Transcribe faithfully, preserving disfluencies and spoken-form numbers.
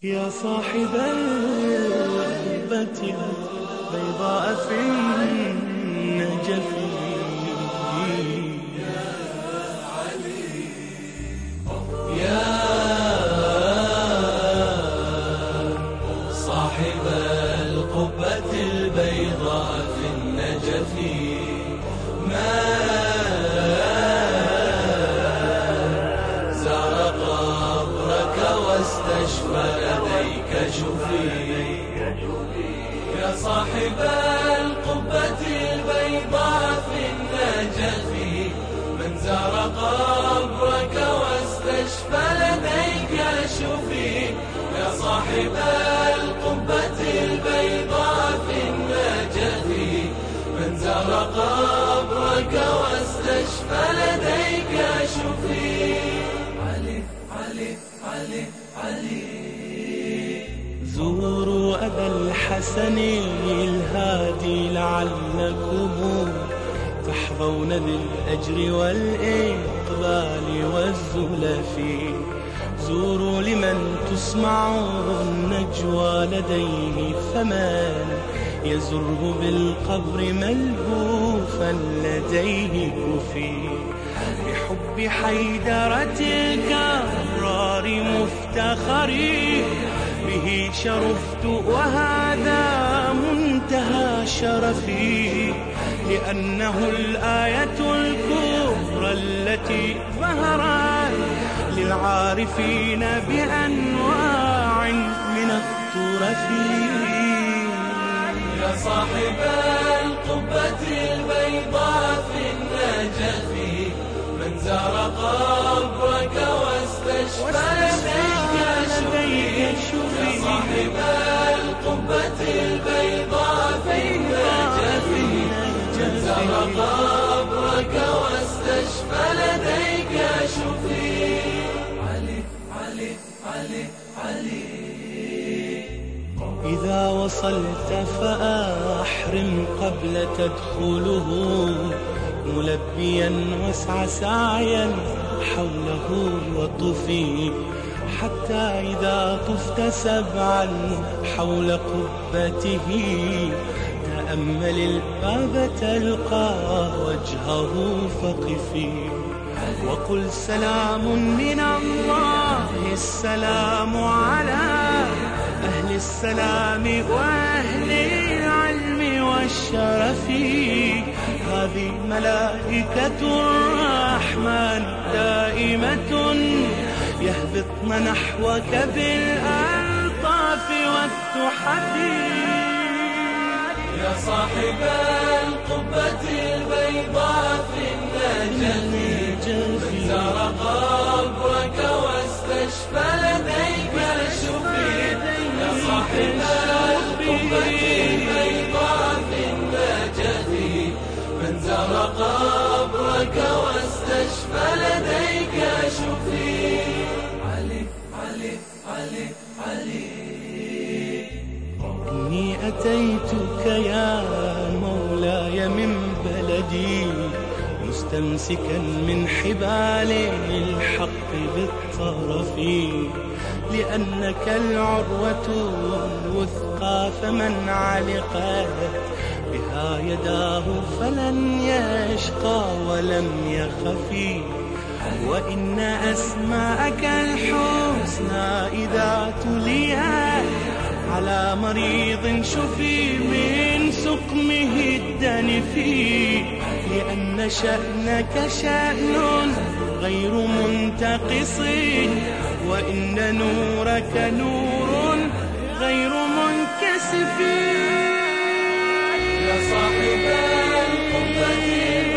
يا صاحب القبة البيضاء في النجف، يا صاحب القبة البيضاء في النجف، ما زار قبرك واستشفى لديك شفي. يا صاحب القبة البيضاء في النجف، من زار قبرك واستشفى لديك شفي. يا صاحب القبة البيضاء في النجف، من زار قبرك واستشفى لديك شفي. علي علي علي علي زوروا أبا الحسن الهادي لعلكم تحظون بالأجر والإقبال والزلف. زوروا لمن تسمع النجوى لديه، فمن يزره بالقبر ملهوفا لديه كفي. بحب حيدرة الكرار مفتخري، به شرفت وهذا منتهى شرفي. لأنه الآية الكبرى التي ظهرت للعارفين بأنواع من الترف. يا صاحب القبة البيضاء في النجف، من زار قبرك واستشفى لديك شفي. يا صاحب القبة البيضاء في النجف، من زار قبرك واستشفى لديك شفي. علي علي علي علي إذا وصلت فأحرم قبل تدخله، ملبيا واسع سعيا حوله وطفي. حتى إذا طفت سبعا حول قبته، تأمل الباب تلقى وجهه فقفي. وقل سلام من الله، السلام على أهل السلام وأهل العلم والشرف. هذه ملائكة الرحمن دائمة يهبطن نحوك بالألطاف والتحف. يا صاحب القبة البيضاء في النجف، من زار قبرك واستشفى لديك شفي. يا صاحب القبة البيضاء في النجف، من زار قبرك واستشفى لديك شفي. علي علي علي علي إني أتيتك يا مولاي من بلدي، مستمسكا من حبال الحق بالطرف. لأنك العروة الوثقى، فمن علقت بها يداه فلن يشقى ولم يخفي. وإن أسماءك الحسنى إذا تليت على مريض شفي من سقمه الدنف. لأن شأنك شأن غير منتقص، وإن نورك نور غير منكسف. يا صاحب القبة